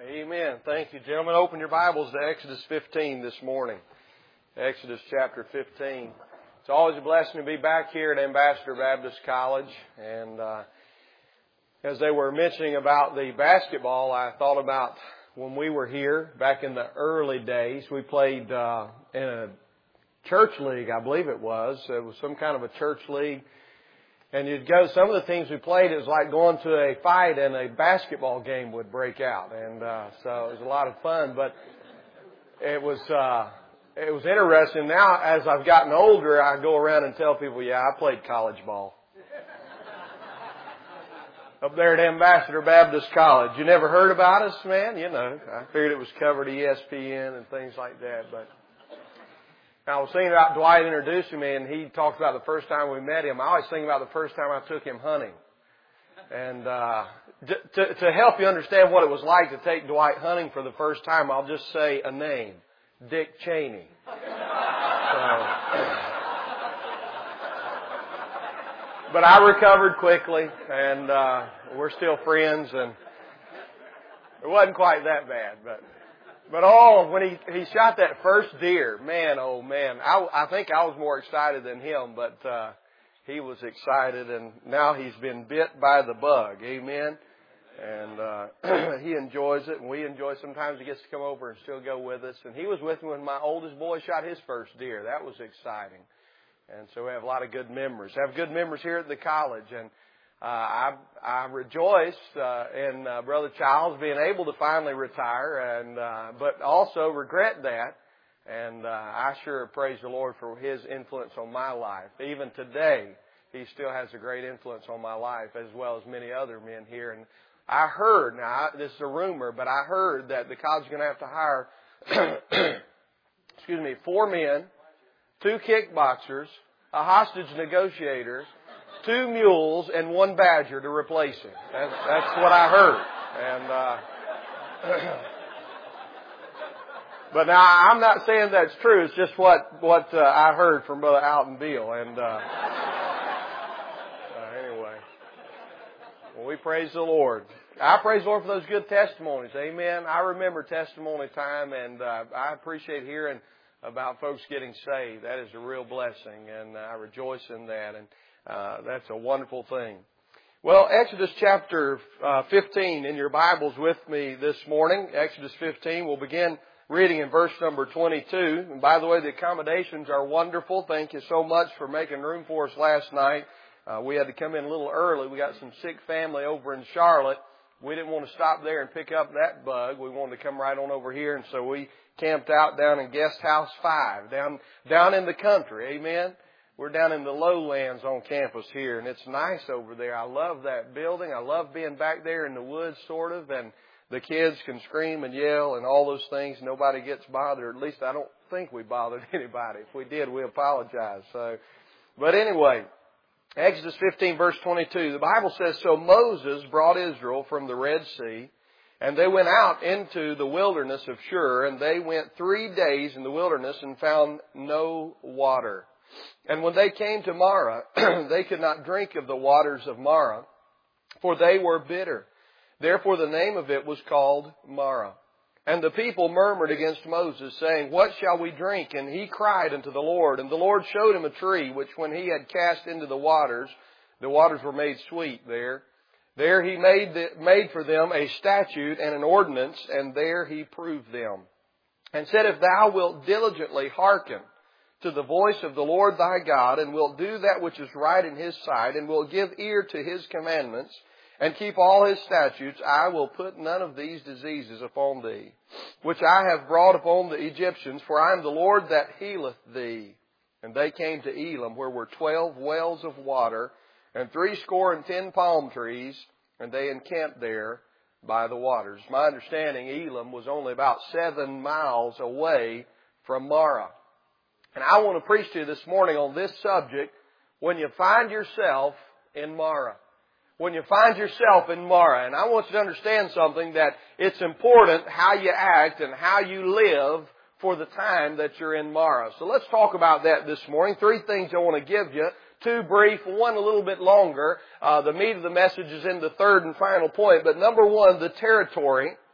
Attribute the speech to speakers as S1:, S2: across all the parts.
S1: Amen. Thank you, gentlemen. Open your Bibles to Exodus 15 this morning. Exodus chapter 15. It's always a blessing to be back here at Ambassador Baptist College. And as they were mentioning about the basketball, I thought about when we were here back in the early days. We played in a church league, I believe it was. It was some kind of a church league. And you'd go, some of the teams we played, it was like going to a fight and a basketball game would break out. And so it was a lot of fun, but it was interesting. Now, as I've gotten older, I go around and tell people, yeah, I played college ball. Up there at Ambassador Baptist College. You never heard about us, man? You know, I figured it was covered ESPN and things like that, but I was thinking about Dwight introducing me, and he talked about the first time we met him. I always think about the first time I took him hunting. And to help you understand what it was like to take Dwight hunting for the first time, I'll just say a name. Dick Cheney. But I recovered quickly, and we're still friends, and it wasn't quite that bad, But when he shot that first deer, man, oh man, I think I was more excited than him, but he was excited, and now he's been bit by the bug, amen. And he enjoys it, and we enjoy. Sometimes he gets to come over and still go with us. And he was with me when my oldest boy shot his first deer. That was exciting, and so we have a lot of good memories. Have good memories here at the college, and I rejoice in Brother Childs being able to finally retire, and but also regret that. And I sure praise the Lord for His influence on my life. Even today, He still has a great influence on my life, as well as many other men here. And I heard, now this is a rumor, but I heard that the college is going to have to hire, 4 men, 2 kickboxers, a hostage negotiator, 2 mules, and 1 badger to replace him. That's what I heard. And but now I'm not saying that's true. It's just what I heard from Brother Alton Beal. And anyway, well, we praise the Lord. I praise the Lord for those good testimonies. Amen. I remember testimony time, and I appreciate hearing about folks getting saved. That is a real blessing, and I rejoice in that. And that's a wonderful thing. Well, Exodus chapter 15 in your Bibles with me this morning. Exodus 15. We'll begin reading in verse number 22. And by the way, the accommodations are wonderful. Thank you so much for making room for us last night. We had to come in a little early. We got some sick family over in Charlotte. We didn't want to stop there and pick up that bug. We wanted to come right on over here. And so we camped out down in Guest House 5, down in the country. Amen. We're down in the lowlands on campus here, and it's nice over there. I love that building. I love being back there in the woods, sort of, and the kids can scream and yell and all those things. Nobody gets bothered. At least I don't think we bothered anybody. If we did, we apologize. But anyway, Exodus 15, verse 22, the Bible says, "So Moses brought Israel from the Red Sea, and they went out into the wilderness of Shur, and they went 3 days in the wilderness and found no water. And when they came to Marah, they could not drink of the waters of Marah, for they were bitter. Therefore the name of it was called Marah. And the people murmured against Moses, saying, What shall we drink? And he cried unto the Lord. And the Lord showed him a tree, which when he had cast into the waters were made sweet there. There he made for them a statute and an ordinance, and there he proved them. And said, If thou wilt diligently hearken to the voice of the Lord thy God, and wilt do that which is right in His sight, and wilt give ear to His commandments, and keep all His statutes, I will put none of these diseases upon thee, which I have brought upon the Egyptians, for I am the Lord that healeth thee. And they came to Elim, where were 12 wells of water, and 70 palm trees, and they encamped there by the waters." My understanding, Elim was only about 7 miles away from Marah. And I want to preach to you this morning on this subject, when you find yourself in Marah. When you find yourself in Marah. And I want you to understand something, that it's important how you act and how you live for the time that you're in Marah. So let's talk about that this morning. 3 things I want to give you. 2 brief, 1 a little bit longer. The meat of the message is in the 3rd and final point. But number 1, the territory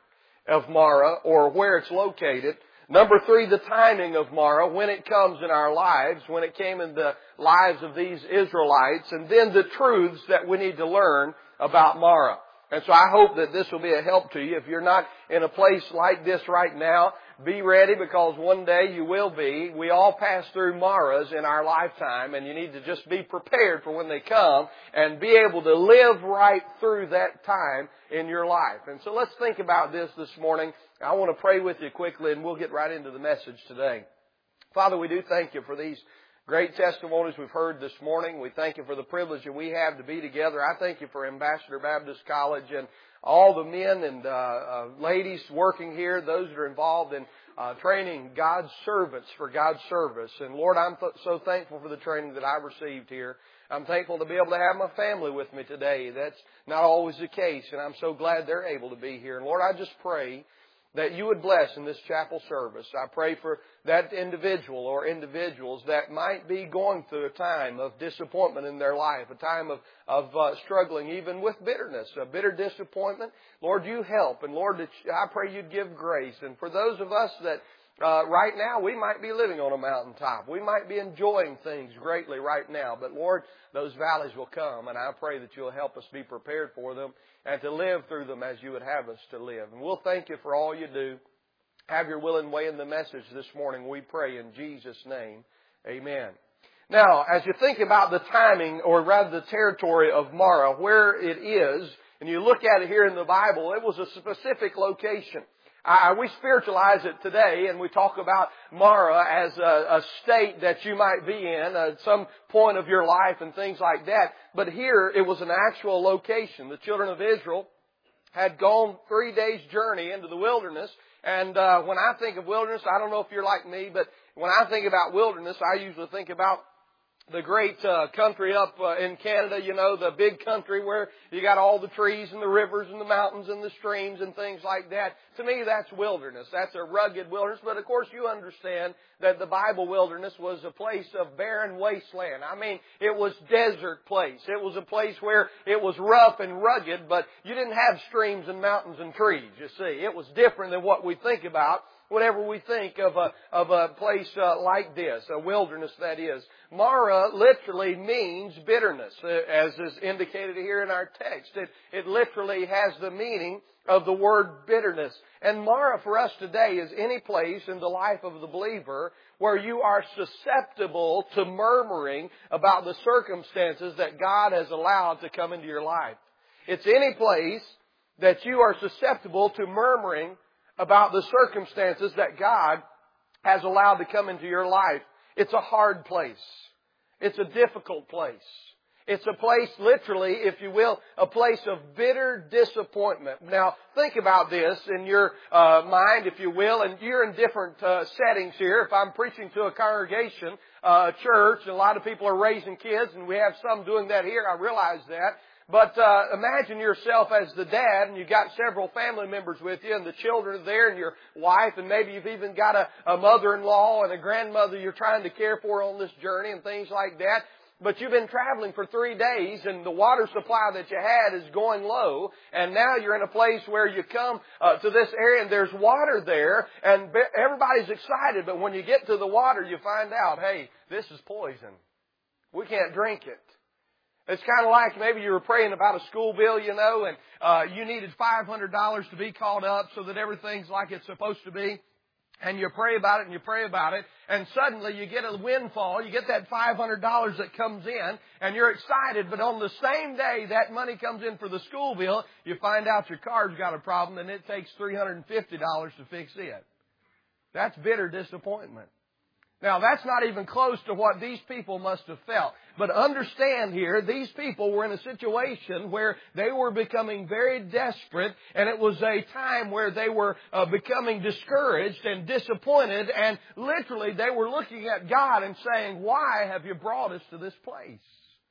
S1: of Marah, or where it's located. Number 3, the timing of Marah, when it comes in our lives, when it came in the lives of these Israelites, and then the truths that we need to learn about Marah. And so I hope that this will be a help to you. If you're not in a place like this right now, be ready, because one day you will be. We all pass through Marahs in our lifetime, and you need to just be prepared for when they come and be able to live right through that time in your life. And so let's think about this morning. I want to pray with you quickly, and we'll get right into the message today. Father, we do thank you for these great testimonies we've heard this morning. We thank you for the privilege that we have to be together. I thank you for Ambassador Baptist College and all the men and ladies working here, those that are involved in training God's servants for God's service. And Lord, I'm so thankful for the training that I've received here. I'm thankful to be able to have my family with me today. That's not always the case, and I'm so glad they're able to be here. And Lord, I just pray that you would bless in this chapel service. I pray for that individual or individuals that might be going through a time of disappointment in their life, a time of struggling even with bitterness, a bitter disappointment. Lord, you help. And Lord, I pray you'd give grace. And for those of us that right now, we might be living on a mountaintop. We might be enjoying things greatly right now. But Lord, those valleys will come, and I pray that you'll help us be prepared for them and to live through them as you would have us to live. And we'll thank you for all you do. Have your will and way in the message this morning, we pray in Jesus' name. Amen. Now, as you think about the timing, or rather the territory of Marah, where it is, and you look at it here in the Bible, it was a specific location. We spiritualize it today, and we talk about Marah as a state that you might be in at some point of your life and things like that. But here, it was an actual location. The children of Israel had gone 3 days' journey into the wilderness. And when I think of wilderness, I don't know if you're like me, but when I think about wilderness, I usually think about the great country up in Canada, you know, the big country where you got all the trees and the rivers and the mountains and the streams and things like that. To me, that's wilderness. That's a rugged wilderness. But of course, you understand that the Bible wilderness was a place of barren wasteland. I mean, it was desert place. It was a place where it was rough and rugged, but you didn't have streams and mountains and trees, you see. It was different than what we think about whenever we think of a place like this, a wilderness that is. Marah literally means bitterness, as is indicated here in our text. It literally has the meaning of the word bitterness. And Marah for us today is any place in the life of the believer where you are susceptible to murmuring about the circumstances that God has allowed to come into your life. It's any place that you are susceptible to murmuring about the circumstances that God has allowed to come into your life. It's a hard place. It's a difficult place. It's a place, literally, if you will, a place of bitter disappointment. Now, think about this in your mind, if you will, and you're in different settings here. If I'm preaching to a congregation, a church, and a lot of people are raising kids, and we have some doing that here, I realize that. But imagine yourself as the dad, and you've got several family members with you, and the children are there, and your wife, and maybe you've even got a mother-in-law and a grandmother you're trying to care for on this journey and things like that. But you've been traveling for 3 days, and the water supply that you had is going low, and now you're in a place where you come to this area, and there's water there, and everybody's excited, but when you get to the water, you find out, hey, this is poison. We can't drink it. It's kind of like maybe you were praying about a school bill, you know, and you needed $500 to be caught up so that everything's like it's supposed to be. And you pray about it and you pray about it, and suddenly you get a windfall. You get that $500 that comes in, and you're excited. But on the same day that money comes in for the school bill, you find out your car's got a problem, and it takes $350 to fix it. That's bitter disappointment. Now, that's not even close to what these people must have felt. But understand here, these people were in a situation where they were becoming very desperate, and it was a time where they were becoming discouraged and disappointed, and literally they were looking at God and saying, why have you brought us to this place?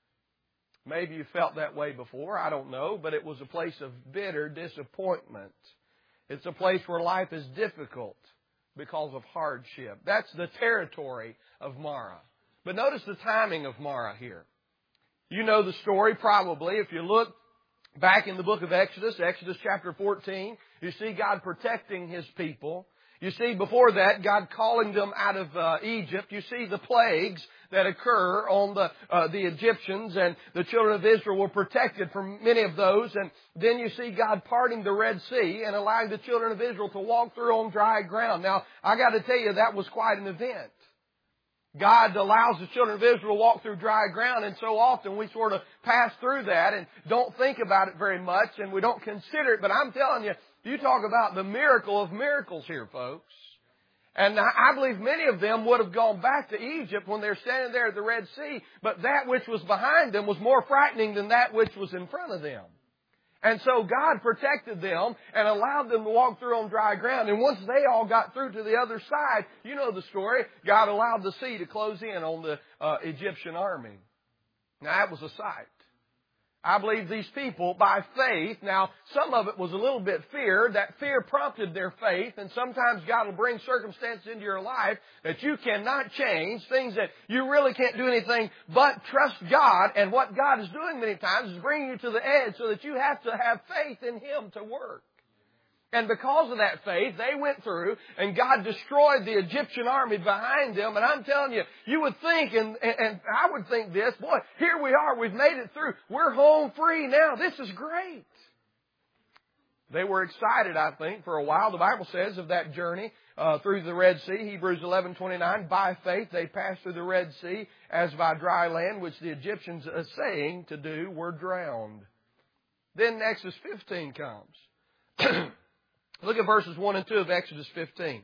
S1: Maybe you felt that way before, I don't know, but it was a place of bitter disappointment. It's a place where life is difficult because of hardship. That's the territory of Marah. But notice the timing of Marah here. You know the story probably. If you look back in the book of Exodus, Exodus chapter 14, You see God protecting His people. You see before that, God calling them out of Egypt. You see the plagues that occur on the Egyptians, and the children of Israel were protected from many of those. And then you see God parting the Red Sea and allowing the children of Israel to walk through on dry ground. Now, I got to tell you, that was quite an event. God allows the children of Israel to walk through dry ground, and so often we sort of pass through that and don't think about it very much, and we don't consider it. But I'm telling you, you talk about the miracle of miracles here, folks. And I believe many of them would have gone back to Egypt when they're standing there at the Red Sea, but that which was behind them was more frightening than that which was in front of them. And so God protected them and allowed them to walk through on dry ground. And once they all got through to the other side, you know the story, God allowed the sea to close in on the Egyptian army. Now that was a sight. I believe these people, by faith, now some of it was a little bit fear. That fear prompted their faith, and sometimes God will bring circumstances into your life that you cannot change, things that you really can't do anything but trust God. And what God is doing many times is bringing you to the edge so that you have to have faith in Him to work. And because of that faith, they went through, and God destroyed the Egyptian army behind them. And I'm telling you, you would think, and I would think this, boy, here we are, we've made it through. We're home free now. This is great. They were excited, I think, for a while. The Bible says of that journey through the Red Sea, Hebrews 11:29, by faith they passed through the Red Sea as by dry land, which the Egyptians, saying to do, were drowned. Then Exodus 15 comes. Look at verses 1 and 2 of Exodus 15.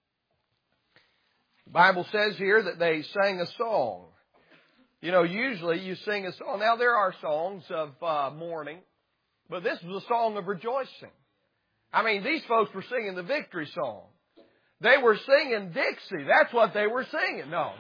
S1: The Bible says here that they sang a song. You know, usually you sing a song. Now, there are songs of mourning, but this was a song of rejoicing. I mean, these folks were singing the victory song. They were singing Dixie. That's what they were singing. No.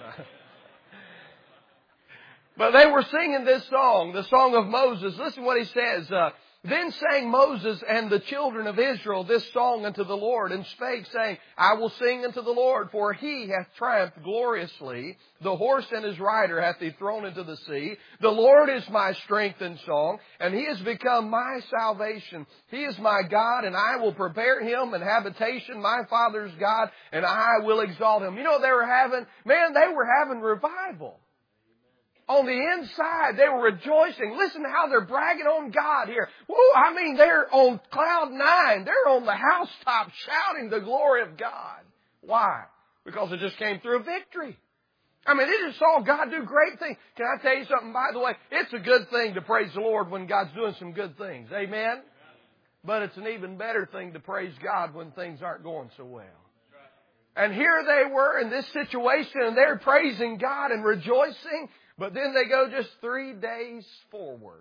S1: But they were singing this song, the song of Moses. Listen what he says. Then sang Moses and the children of Israel this song unto the Lord, and spake, saying, I will sing unto the Lord, for He hath triumphed gloriously. The horse and his rider hath He thrown into the sea. The Lord is my strength and song, and He has become my salvation. He is my God, and I will prepare Him an habitation, my Father's God, and I will exalt Him. You know what they were having? Man, they were having revival. On the inside, they were rejoicing. Listen to how they're bragging on God here. Woo, I mean, they're on cloud 9. They're on the housetop shouting the glory of God. Why? Because it just came through a victory. I mean, they just saw God do great things. Can I tell you something, by the way? It's a good thing to praise the Lord when God's doing some good things. Amen? But it's an even better thing to praise God when things aren't going so well. And here they were in this situation, and they're praising God and rejoicing. But then they go just 3 days forward.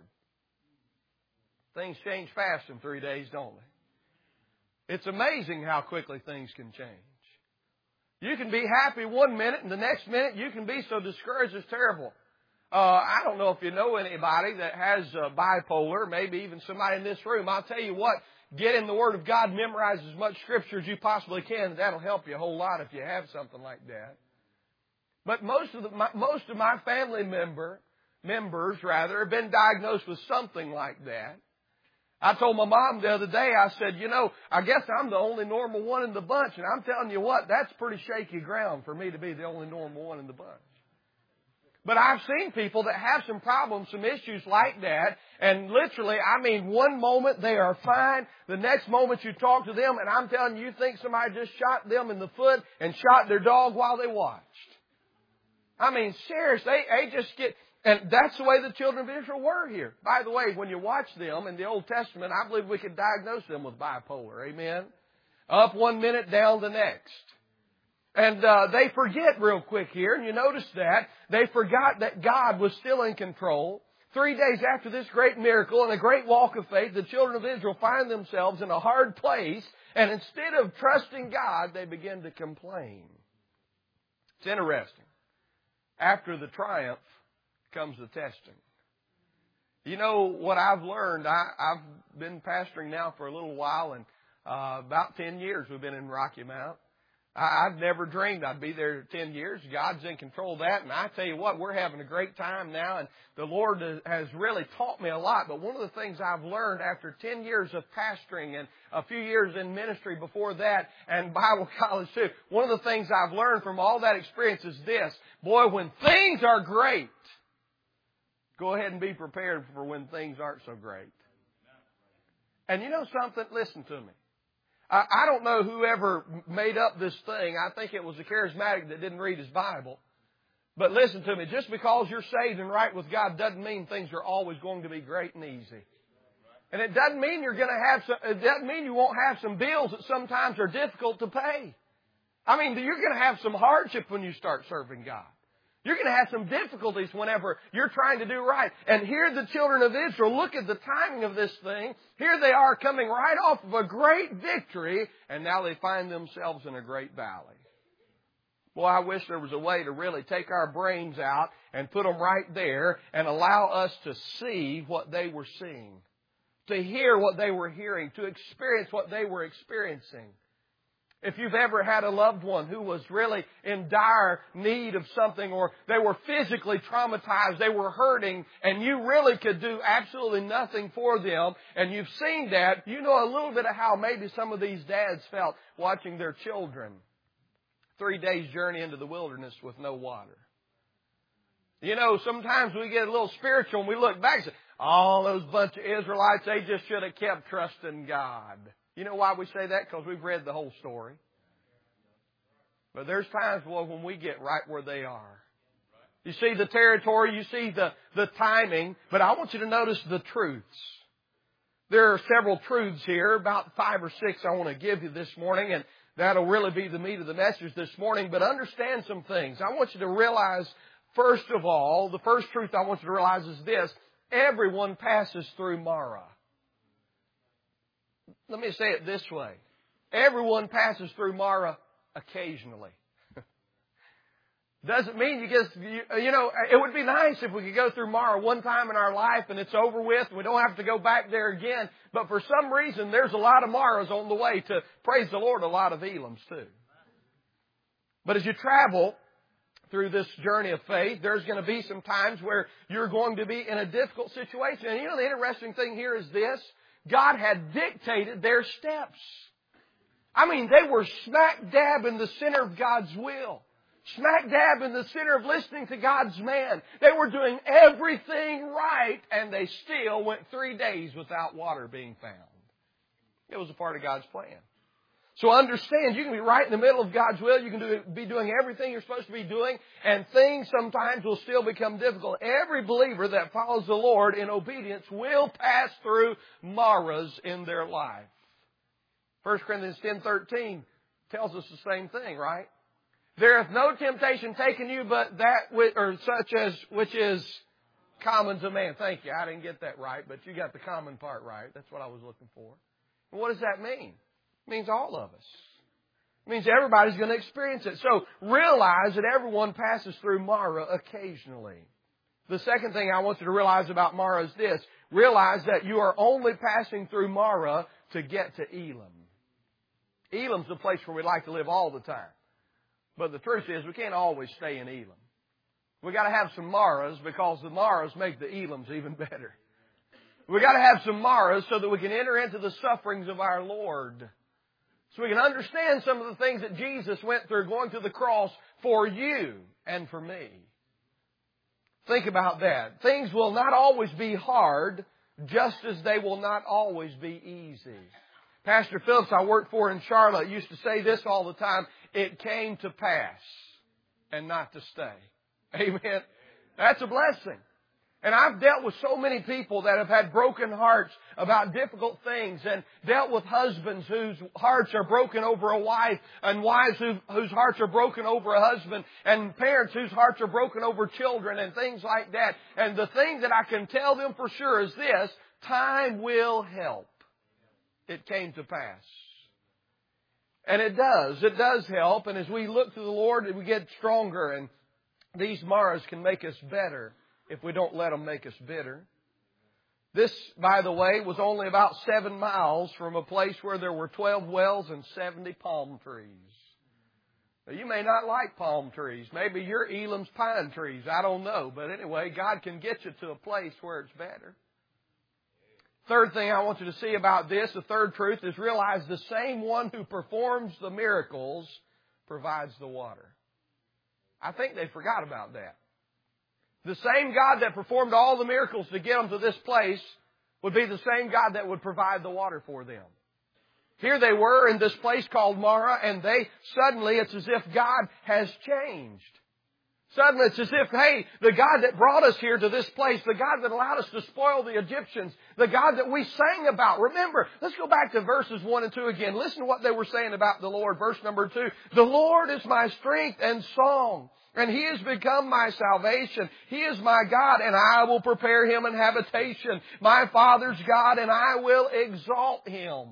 S1: Things change fast in 3 days, don't they? It's amazing how quickly things can change. You can be happy 1 minute, and the next minute you can be so discouraged it's terrible. I don't know if you know anybody that has bipolar, maybe even somebody in this room. I'll tell you what, get in the Word of God, memorize as much Scripture as you possibly can. That'll help you a whole lot if you have something like that. But most of my family members have been diagnosed with something like that. I told my mom the other day, I said, you know, I guess I'm the only normal one in the bunch. And I'm telling you what, that's pretty shaky ground for me to be the only normal one in the bunch. But I've seen people that have some problems, some issues like that. And literally, I mean, one moment they are fine. The next moment you talk to them, and I'm telling you, you think somebody just shot them in the foot and shot their dog while they watched. I mean, seriously, they just get, and that's the way the children of Israel were here. By the way, when you watch them in the Old Testament, I believe we could diagnose them with bipolar. Amen? Up 1 minute, down the next. And they forget real quick here, and you notice that. They forgot that God was still in control. 3 days after this great miracle and a great walk of faith, the children of Israel find themselves in a hard place, and instead of trusting God, they begin to complain. It's interesting. After the triumph comes the testing. You know what I've learned? I've been pastoring now for a little while, and about 10 years we've been in Rocky Mount. I've never dreamed I'd be there 10 years. God's in control of that. And I tell you what, we're having a great time now. And the Lord has really taught me a lot. But one of the things I've learned after 10 years of pastoring and a few years in ministry before that and Bible college too, one of the things I've learned from all that experience is this. Boy, when things are great, go ahead and be prepared for when things aren't so great. And you know something? Listen to me. I don't know whoever made up this thing. I think it was a charismatic that didn't read his Bible. But listen to me. Just because you're saved and right with God doesn't mean things are always going to be great and easy. And it doesn't mean you're going to have some, it doesn't mean you won't have some bills that sometimes are difficult to pay. I mean, you're going to have some hardship when you start serving God. You're going to have some difficulties whenever you're trying to do right. And here the children of Israel, look at the timing of this thing. Here they are coming right off of a great victory, and now they find themselves in a great valley. Boy, I wish there was a way to really take our brains out and put them right there and allow us to see what they were seeing, to hear what they were hearing, to experience what they were experiencing. If you've ever had a loved one who was really in dire need of something, or they were physically traumatized, they were hurting, and you really could do absolutely nothing for them, and you've seen that, you know a little bit of how maybe some of these dads felt watching their children 3 days journey into the wilderness with no water. You know, sometimes we get a little spiritual and we look back and say, all those bunch of Israelites, they just should have kept trusting God. You know why we say that? Because we've read the whole story. But there's times, well, when we get right where they are. You see the territory, you see the timing, but I want you to notice the truths. There are several truths here, about 5 or 6 I want to give you this morning, and that'll really be the meat of the message this morning. But understand some things. I want you to realize, first of all, the first truth I want you to realize is this. Everyone passes through Marah. Let me say it this way. Everyone passes through Marah occasionally. Doesn't mean you just, you know, it would be nice if we could go through Marah one time in our life and it's over with and we don't have to go back there again. But for some reason, there's a lot of Marahs on the way to, praise the Lord, a lot of Elams too. But as you travel through this journey of faith, there's going to be some times where you're going to be in a difficult situation. And you know, the interesting thing here is this. God had dictated their steps. I mean, they were smack dab in the center of God's will. Smack dab in the center of listening to God's man. They were doing everything right, and they still went 3 days without water being found. It was a part of God's plan. So understand, you can be right in the middle of God's will. You can be doing everything you're supposed to be doing, and things sometimes will still become difficult. Every believer that follows the Lord in obedience will pass through Marahs in their life. 1 Corinthians 10:13 tells us the same thing, right? There hath no temptation taken you but that which is common to man. Thank you. I didn't get that right, but you got the common part right. That's what I was looking for. And what does that mean? It means all of us. It means everybody's going to experience it. So realize that everyone passes through Marah occasionally. The second thing I want you to realize about Marah is this. Realize that you are only passing through Marah to get to Elim. Elim's the place where we like to live all the time. But the truth is we can't always stay in Elim. We got to have some Marahs because the Marahs make the Elims even better. We got to have some Marahs so that we can enter into the sufferings of our Lord. So we can understand some of the things that Jesus went through going to the cross for you and for me. Think about that. Things will not always be hard, just as they will not always be easy. Pastor Phillips, I worked for in Charlotte, used to say this all the time. It came to pass and not to stay. Amen. That's a blessing. And I've dealt with so many people that have had broken hearts about difficult things, and dealt with husbands whose hearts are broken over a wife, and wives whose hearts are broken over a husband, and parents whose hearts are broken over children and things like that. And the thing that I can tell them for sure is this: time will help. It came to pass. And it does. It does help. And as we look to the Lord, we get stronger. And these Marahs can make us better if we don't let them make us bitter. This, by the way, was only about 7 miles from a place where there were 12 wells and 70 palm trees. You may not like palm trees. Maybe you're Elam's pine trees. I don't know. But anyway, God can get you to a place where it's better. Third thing I want you to see about this, the third truth, is realize the same one who performs the miracles provides the water. I think they forgot about that. The same God that performed all the miracles to get them to this place would be the same God that would provide the water for them. Here they were in this place called Marah, and it's as if God has changed. Suddenly it's as if, hey, the God that brought us here to this place, the God that allowed us to spoil the Egyptians, the God that we sang about. Remember, let's go back to verses 1 and 2 again. Listen to what they were saying about the Lord. Verse number 2, the Lord is my strength and song, and He has become my salvation. He is my God, and I will prepare Him an habitation. My Father's God, and I will exalt Him.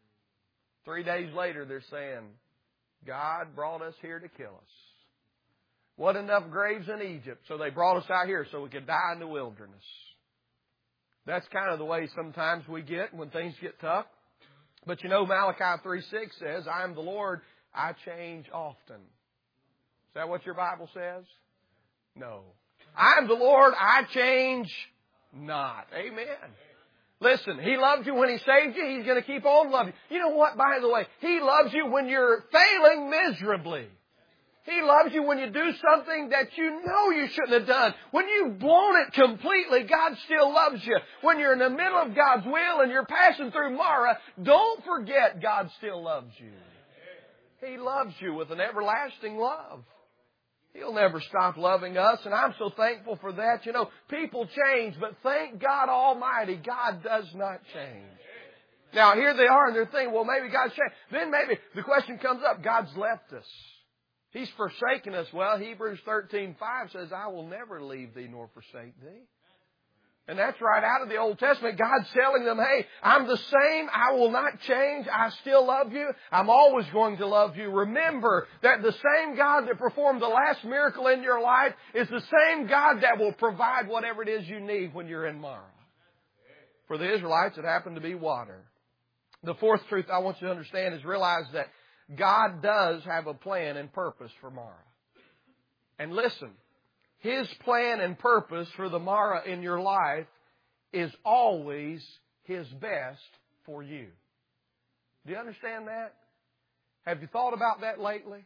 S1: 3 days later, they're saying, God brought us here to kill us. Wasn't enough graves in Egypt, so they brought us out here so we could die in the wilderness. That's kind of the way sometimes we get when things get tough. But you know, Malachi 3:6 says, I am the Lord, I change often. Is that what your Bible says? No. I am the Lord, I change not. Amen. Listen, He loved you when He saved you. He's going to keep on loving you. You know what, by the way? He loves you when you're failing miserably. He loves you when you do something that you know you shouldn't have done. When you've blown it completely, God still loves you. When you're in the middle of God's will and you're passing through Marah, don't forget God still loves you. He loves you with an everlasting love. He'll never stop loving us, and I'm so thankful for that. You know, people change, but thank God Almighty, God does not change. Now, here they are, and they're thinking, well, maybe God's changed. Then maybe the question comes up, God's left us. He's forsaken us. Well, Hebrews 13:5 says, I will never leave thee nor forsake thee. And that's right out of the Old Testament. God's telling them, hey, I'm the same. I will not change. I still love you. I'm always going to love you. Remember that the same God that performed the last miracle in your life is the same God that will provide whatever it is you need when you're in Marah. For the Israelites, it happened to be water. The fourth truth I want you to understand is realize that God does have a plan and purpose for Marah. And listen, His plan and purpose for the Marah in your life is always His best for you. Do you understand that? Have you thought about that lately?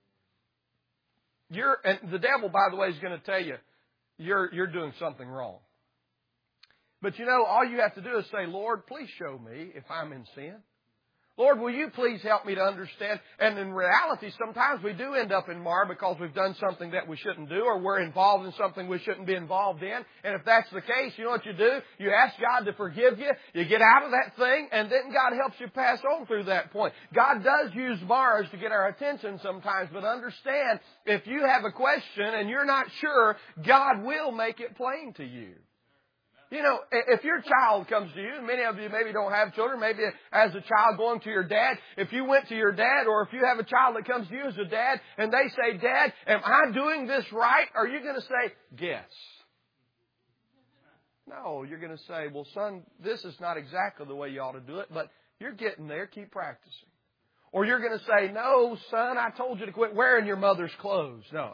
S1: And the devil, by the way, is going to tell you, you're doing something wrong. But you know, all you have to do is say, Lord, please show me if I'm in sin. Lord, will you please help me to understand? And in reality, sometimes we do end up in Marah because we've done something that we shouldn't do, or we're involved in something we shouldn't be involved in. And if that's the case, you know what you do? You ask God to forgive you. You get out of that thing, and then God helps you pass on through that point. God does use Marahs to get our attention sometimes, but understand, if you have a question and you're not sure, God will make it plain to you. You know, if your child comes to you, and many of you maybe don't have children, maybe as a child going to your dad, if you went to your dad, or if you have a child that comes to you as a dad, and they say, Dad, am I doing this right? Are you going to say, guess? No, you're going to say, well, son, this is not exactly the way you ought to do it, but you're getting there, keep practicing. Or you're going to say, no, son, I told you to quit wearing your mother's clothes. No.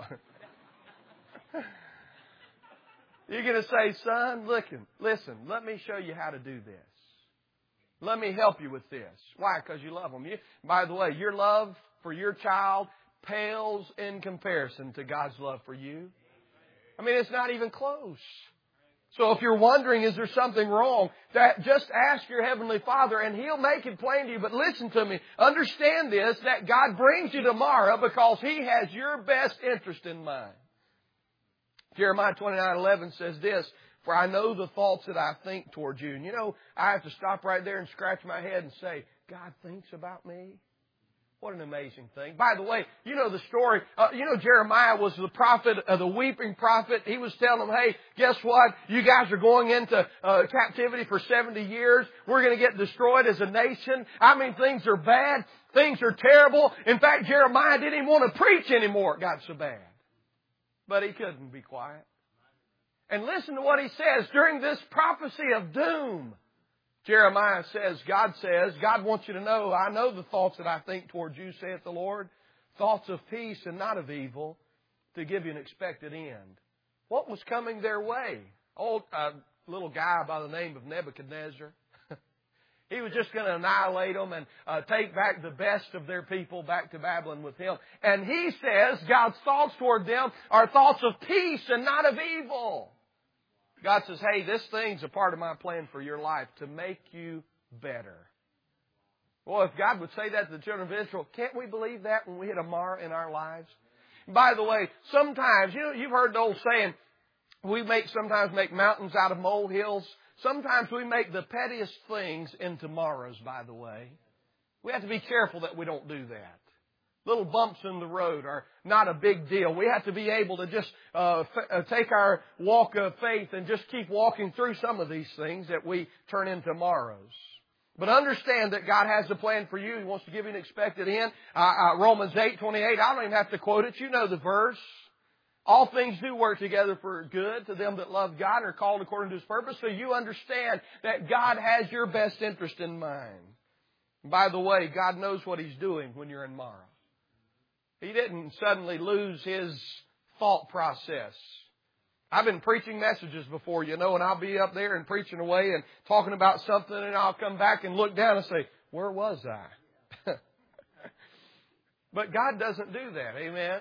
S1: You're going to say, son, listen, let me show you how to do this. Let me help you with this. Why? Because you love them. By the way, your love for your child pales in comparison to God's love for you. I mean, it's not even close. So if you're wondering, is there something wrong, just ask your Heavenly Father and He'll make it plain to you. But listen to me. Understand this, that God brings you to Marah because He has your best interest in mind. Jeremiah 29:11 says this, for I know the thoughts that I think towards you. And you know, I have to stop right there and scratch my head and say, God thinks about me? What an amazing thing. By the way, you know the story. Jeremiah was the prophet, the weeping prophet. He was telling them, hey, guess what? You guys are going into captivity for 70 years. We're going to get destroyed as a nation. I mean, things are bad. Things are terrible. In fact, Jeremiah didn't even want to preach anymore. It got so bad. But he couldn't be quiet. And listen to what he says during this prophecy of doom. Jeremiah says, God wants you to know, I know the thoughts that I think towards you, saith the Lord. thoughts of peace and not of evil, to give you an expected end. What was coming their way? Old little guy by the name of Nebuchadnezzar. He was just going to annihilate them and take back the best of their people back to Babylon with him. And he says God's thoughts toward them are thoughts of peace and not of evil. God says, hey, this thing's a part of my plan for your life to make you better. Well, if God would say that to the children of Israel, can't we believe that when we hit a mar in our lives? By the way, sometimes, you've heard the old saying, we sometimes make mountains out of molehills. Sometimes we make the pettiest things into tomorrows, by the way. We have to be careful that we don't do that. Little bumps in the road are not a big deal. We have to be able to just take our walk of faith and just keep walking through some of these things that we turn into tomorrows. But understand that God has a plan for you. He wants to give you an expected end. Romans 8:28, I don't even have to quote it. You know the verse. All things do work together for good to them that love God and are called according to His purpose. So you understand that God has your best interest in mind. By the way, God knows what He's doing when you're in Mara. He didn't suddenly lose His thought process. I've been preaching messages before, and I'll be up there and preaching away and talking about something, and I'll come back and look down and say, where was I? But God doesn't do that. Amen.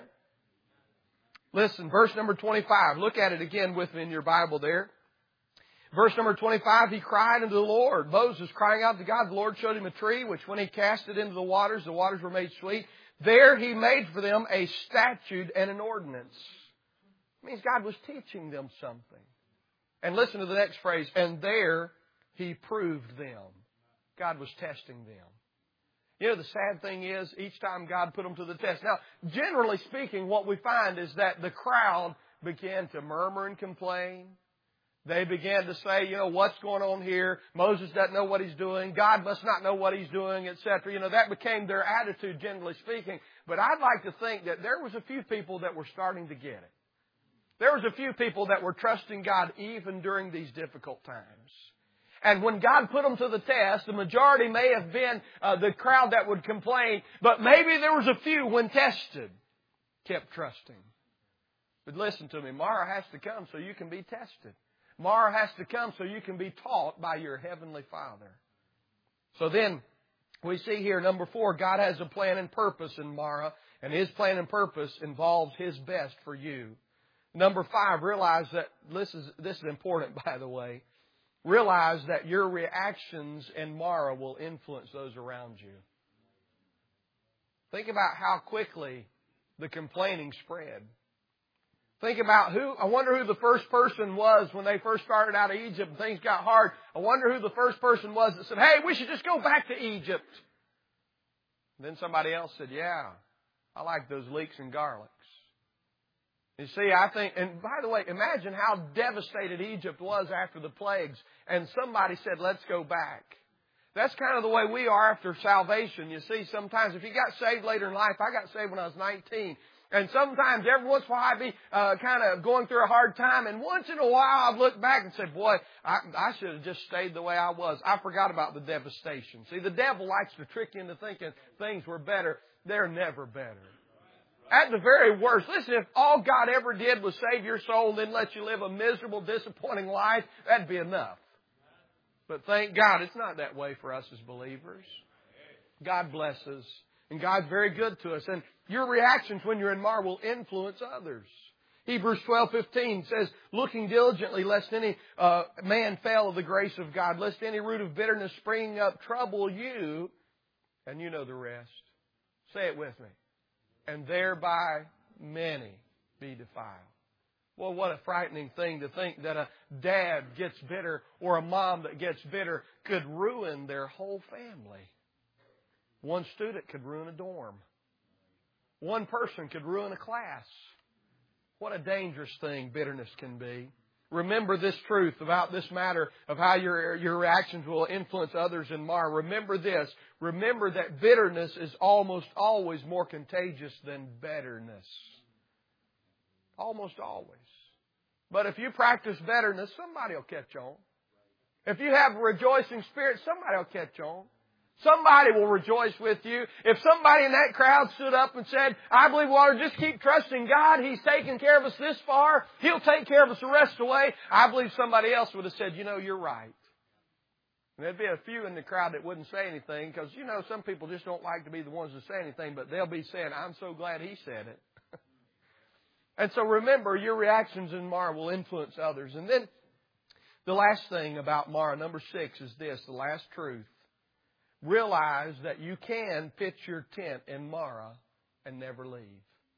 S1: Listen, verse number 25. Look at it again with me in your Bible there. Verse number 25, he cried unto the Lord. Moses crying out to God. The Lord showed him a tree, which when he cast it into the waters were made sweet. There he made for them a statute and an ordinance. It means God was teaching them something. And listen to the next phrase. And there he proved them. God was testing them. The sad thing is, each time God put them to the test. Now, generally speaking, what we find is that the crowd began to murmur and complain. They began to say, what's going on here? Moses doesn't know what he's doing. God must not know what he's doing, etc. That became their attitude, generally speaking. But I'd like to think that there was a few people that were starting to get it. There was a few people that were trusting God even during these difficult times. And when God put them to the test, the majority may have been the crowd that would complain, but maybe there was a few when tested kept trusting. But listen to me, Mara has to come so you can be tested. Mara has to come so you can be taught by your Heavenly Father. So then we see here, number 4, God has a plan and purpose in Mara, and His plan and purpose involves His best for you. Number 5, realize that this is important, by the way. Realize that your reactions in Mara will influence those around you. Think about how quickly the complaining spread. Think about I wonder who the first person was when they first started out of Egypt and things got hard. I wonder who the first person was that said, hey, we should just go back to Egypt. And then somebody else said, yeah, I like those leeks and garlics. You see, I think, and by the way, imagine how devastated Egypt was after the plagues, and somebody said, let's go back. That's kind of the way we are after salvation. You see, sometimes if you got saved later in life, I got saved when I was 19, and sometimes every once in a while I'd be kind of going through a hard time, and once in a while I've looked back and said, boy, I should have just stayed the way I was. I forgot about the devastation. See, the devil likes to trick you into thinking things were better. They're never better. At the very worst, listen, if all God ever did was save your soul and then let you live a miserable, disappointing life, that'd be enough. But thank God it's not that way for us as believers. God blesses. And God's very good to us. And your reactions when you're in Mara will influence others. Hebrews 12:15 says, looking diligently lest any man fail of the grace of God, lest any root of bitterness springing up trouble you. And you know the rest. Say it with me. And thereby many be defiled. Well, what a frightening thing to think that a dad gets bitter or a mom that gets bitter could ruin their whole family. One student could ruin a dorm. One person could ruin a class. What a dangerous thing bitterness can be. Remember this truth about this matter of how your reactions will influence others in Mara. Remember this. Remember that bitterness is almost always more contagious than betterness. Almost always. But if you practice betterness, somebody will catch on. If you have a rejoicing spirit, somebody will catch on. Somebody will rejoice with you. If somebody in that crowd stood up and said, I believe we ought to just keep trusting God. He's taken care of us this far. He'll take care of us the rest of the way. I believe somebody else would have said, you're right. And there'd be a few in the crowd that wouldn't say anything because, some people just don't like to be the ones to say anything, but they'll be saying, I'm so glad he said it. And so remember, your reactions in Marah will influence others. And then the last thing about Marah, number 6, is this, the last truth. Realize that you can pitch your tent in Marah and never leave.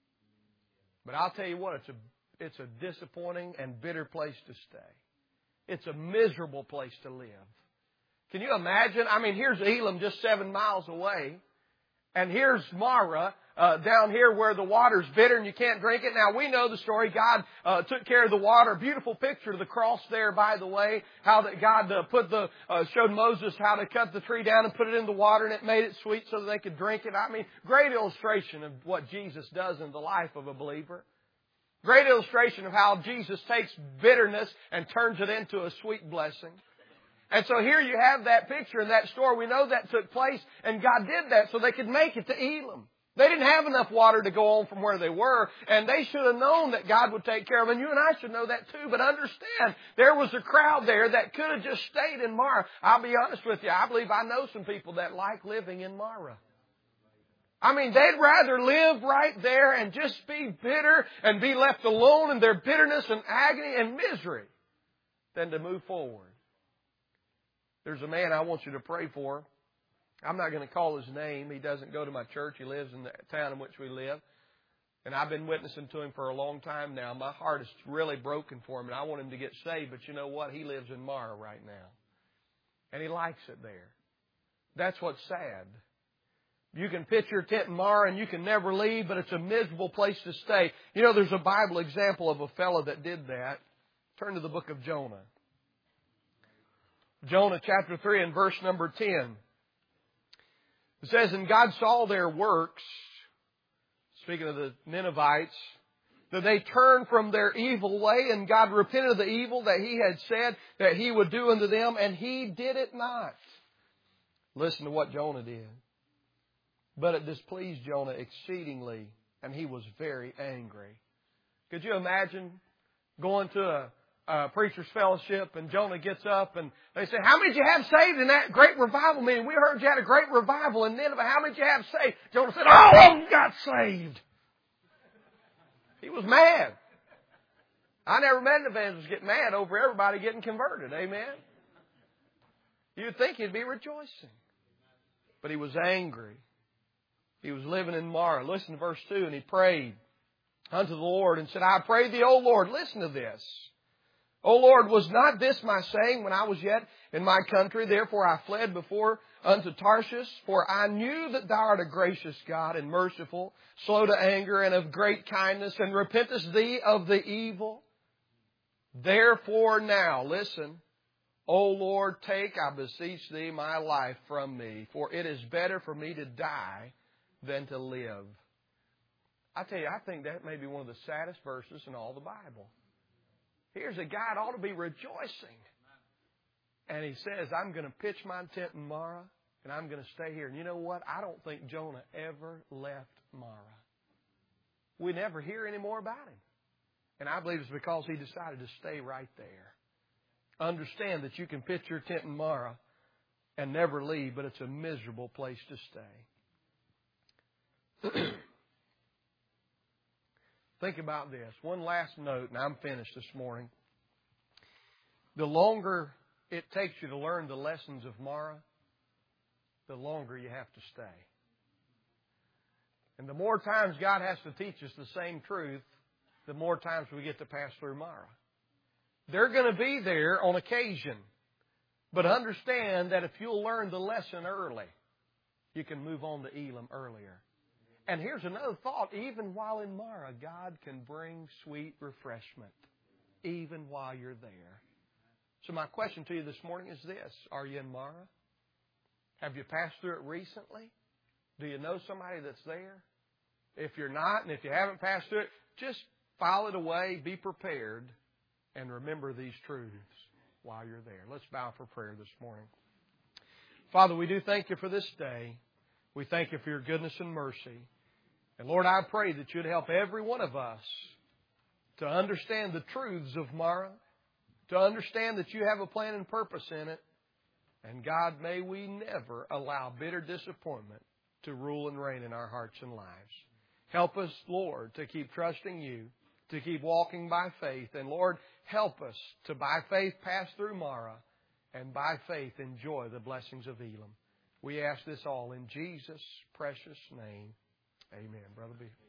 S1: But I'll tell you what, it's a disappointing and bitter place to stay. It's a miserable place to live. Can you imagine? Here's Elim just 7 miles away. And here's Marah down here where the water's bitter and you can't drink it. Now, we know the story. God took care of the water. Beautiful picture of the cross there, by the way. How that God showed Moses how to cut the tree down and put it in the water, and it made it sweet so that they could drink it. Great illustration of what Jesus does in the life of a believer. Great illustration of how Jesus takes bitterness and turns it into a sweet blessing. And so here you have that picture in that story. We know that took place, and God did that so they could make it to Elim. They didn't have enough water to go on from where they were, and they should have known that God would take care of them. And you and I should know that too. But understand, there was a crowd there that could have just stayed in Marah. I'll be honest with you. I believe I know some people that like living in Marah. They'd rather live right there and just be bitter and be left alone in their bitterness and agony and misery than to move forward. There's a man I want you to pray for. I'm not going to call his name. He doesn't go to my church. He lives in the town in which we live. And I've been witnessing to him for a long time now. My heart is really broken for him, and I want him to get saved. But you know what? He lives in Marah right now. And he likes it there. That's what's sad. You can pitch your tent in Marah and you can never leave, but it's a miserable place to stay. There's a Bible example of a fellow that did that. Turn to the book of Jonah. Jonah chapter 3 and verse number 10. It says, and God saw their works, speaking of the Ninevites, that they turned from their evil way, and God repented of the evil that He had said that He would do unto them, and He did it not. Listen to what Jonah did. But it displeased Jonah exceedingly, and he was very angry. Could you imagine going to a preacher's fellowship, and Jonah gets up and they say, how many did you have saved in that great revival meeting? We heard you had a great revival in Nineveh. How many did you have saved? Jonah said, all of them got saved. He was mad. I never met an evangelist get mad over everybody getting converted. Amen. You'd think he'd be rejoicing. But he was angry. He was living in Marah. Listen to verse 2. And he prayed unto the Lord and said, I pray thee, O Lord, listen to this. O Lord, was not this my saying when I was yet in my country? Therefore I fled before unto Tarshish, for I knew that thou art a gracious God and merciful, slow to anger and of great kindness, and repentest thee of the evil. Therefore now, listen, O Lord, take, I beseech thee, my life from me, for it is better for me to die than to live. I tell you, I think that may be one of the saddest verses in all the Bible. Here's a guy that ought to be rejoicing. And he says, I'm going to pitch my tent in Marah, and I'm going to stay here. And you know what? I don't think Jonah ever left Marah. We never hear any more about him. And I believe it's because he decided to stay right there. Understand that you can pitch your tent in Marah and never leave, but it's a miserable place to stay. Think about this. One last note, and I'm finished this morning. The longer it takes you to learn the lessons of Marah, the longer you have to stay. And the more times God has to teach us the same truth, the more times we get to pass through Marah. They're going to be there on occasion. But understand that if you'll learn the lesson early, you can move on to Elim earlier. And here's another thought. Even while in Marah, God can bring sweet refreshment, even while you're there. So my question to you this morning is this. Are you in Marah? Have you passed through it recently? Do you know somebody that's there? If you're not, and if you haven't passed through it, just file it away, be prepared, and remember these truths while you're there. Let's bow for prayer this morning. Father, we do thank You for this day. We thank You for Your goodness and mercy. And Lord, I pray that You'd help every one of us to understand the truths of Mara, to understand that You have a plan and purpose in it. And God, may we never allow bitter disappointment to rule and reign in our hearts and lives. Help us, Lord, to keep trusting You, to keep walking by faith. And Lord, help us to by faith pass through Mara and by faith enjoy the blessings of Elam. We ask this all in Jesus' precious name. Amen. Brother B.